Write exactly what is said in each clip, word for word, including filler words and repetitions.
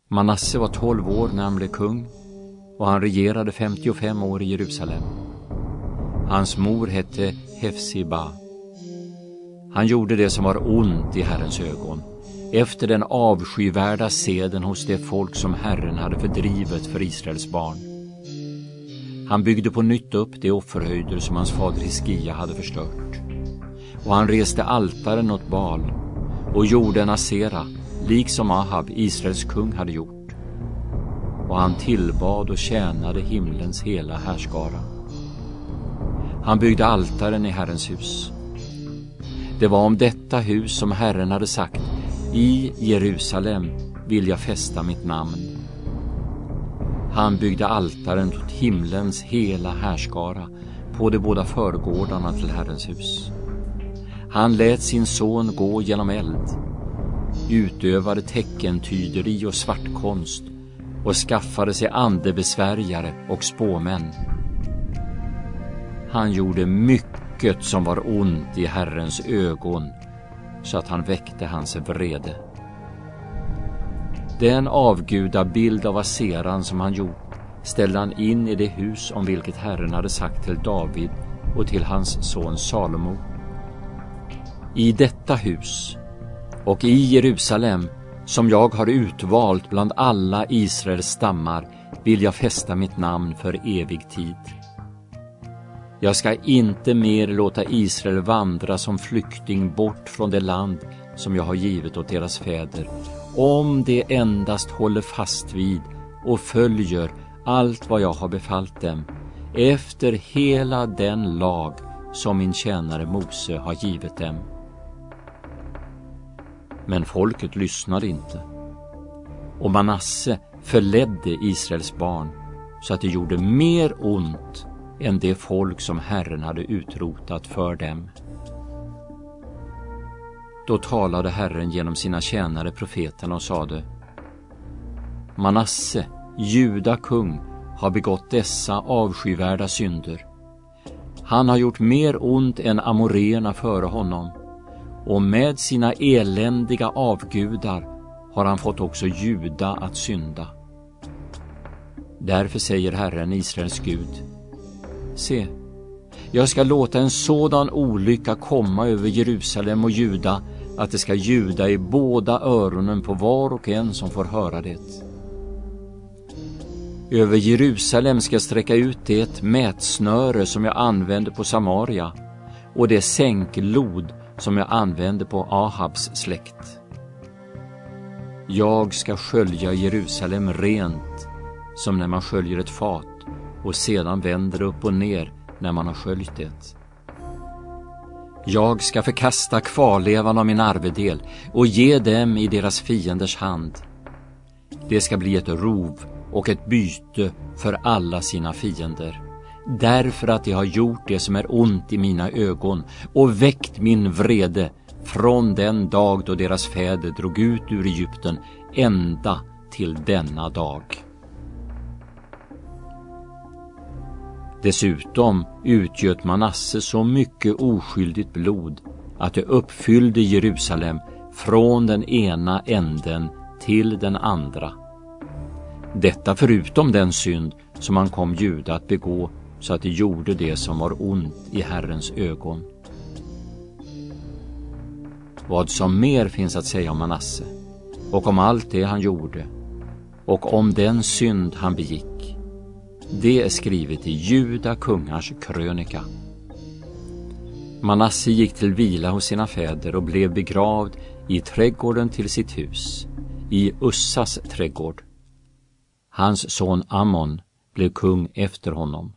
Manasse var tolv år när han blev kung och han regerade femtiofem år i Jerusalem. Hans mor hette Hefsiba. Han gjorde det som var ont i Herrens ögon, efter den avskyvärda seden hos det folk som Herren hade fördrivet för Israels barn. Han byggde på nytt upp de offerhöjder som hans fader Hiskia hade förstört. Och han reste altaren åt Baal och gjorde en asera, liksom Ahab, Israels kung, hade gjort. Och han tillbad och tjänade himlens hela härskara. Han byggde altaren i Herrens hus. Det var om detta hus som Herren hade sagt: i Jerusalem vill jag fästa mitt namn. Han byggde altaren åt himlens hela härskara på de båda förgårdarna till Herrens hus. Han lät sin son gå genom eld, utövade teckentyderi och svartkonst och skaffade sig andebesvärjare och spåmän. Han gjorde mycket som var ont i Herrens ögon, så att han väckte hans vrede. Den avgudabild av aseran som han gjort ställde han in i det hus om vilket Herren hade sagt till David och till hans son Salomo: i detta hus och i Jerusalem, som jag har utvalt bland alla Israels stammar, vill jag fästa mitt namn för evig tid. Jag ska inte mer låta Israel vandra som flykting bort från det land som jag har givit åt deras fäder, om de endast håller fast vid och följer allt vad jag har befallt dem, efter hela den lag som min tjänare Mose har givit dem. Men folket lyssnade inte, och Manasse förledde Israels barn så att det gjorde mer ont än det folk som Herren hade utrotat för dem. Då talade Herren genom sina tjänare profeterna och sade: Manasse, Juda kung, har begått dessa avskyvärda synder. Han har gjort mer ont än amoreerna före honom, och med sina eländiga avgudar har han fått också Juda att synda. Därför säger Herren, Israels Gud: se, jag ska låta en sådan olycka komma över Jerusalem och Juda att det ska ljuda i båda öronen på var och en som får höra det. Över Jerusalem ska sträcka ut det mätsnöre som jag använde på Samaria och det sänklod som jag använde på Ahabs släkt. Jag ska skölja Jerusalem rent som när man sköljer ett fat och sedan vänder upp och ner när man har sköljt det. Jag ska förkasta kvarlevan av min arvedel och ge dem i deras fienders hand. Det ska bli ett rov och ett byte för alla sina fiender, därför att de har gjort det som är ont i mina ögon och väckt min vrede från den dag då deras fäder drog ut ur Egypten ända till denna dag. Dessutom utgöt Manasse så mycket oskyldigt blod att det uppfyllde Jerusalem från den ena änden till den andra. Detta förutom den synd som han kom Juda att begå, så att det gjorde det som var ont i Herrens ögon. Vad som mer finns att säga om Manasse, och om allt det han gjorde, och om den synd han begick, det är skrivet i Juda kungars krönika. Manasse gick till vila hos sina fäder och blev begravd i trädgården till sitt hus, i Ussas trädgård. Hans son Ammon blev kung efter honom.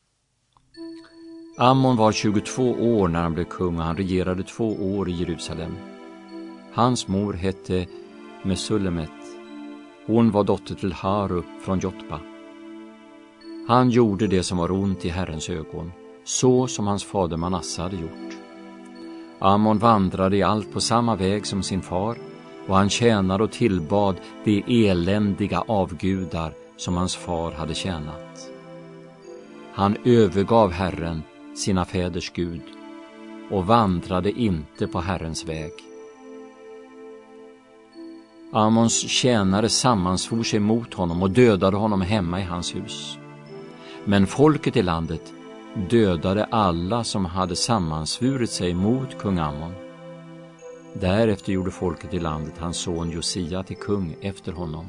Ammon var tjugotvå år när han blev kung och han regerade två år i Jerusalem. Hans mor hette Mesullemet. Hon var dotter till Haru från Jotba. Han gjorde det som var ont i Herrens ögon, så som hans fader Manasse hade gjort. Ammon vandrade i allt på samma väg som sin far, och han tjänade och tillbad de eländiga avgudar som hans far hade tjänat. Han övergav Herren, sina fäders Gud, och vandrade inte på Herrens väg. Amons tjänare sammansvor sig mot honom och dödade honom hemma i hans hus. Men folket i landet dödade alla som hade sammansvurit sig mot kung Amon. Därefter gjorde folket i landet hans son Josia till kung efter honom.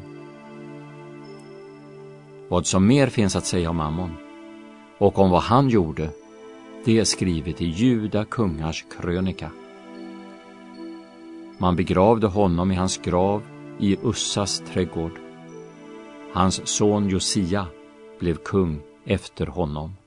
Vad som mer finns att säga om Amon och om vad han gjorde, det är skrivet i Juda kungars krönika. Man begravde honom i hans grav i Ussas trädgård. Hans son Josia blev kung efter honom.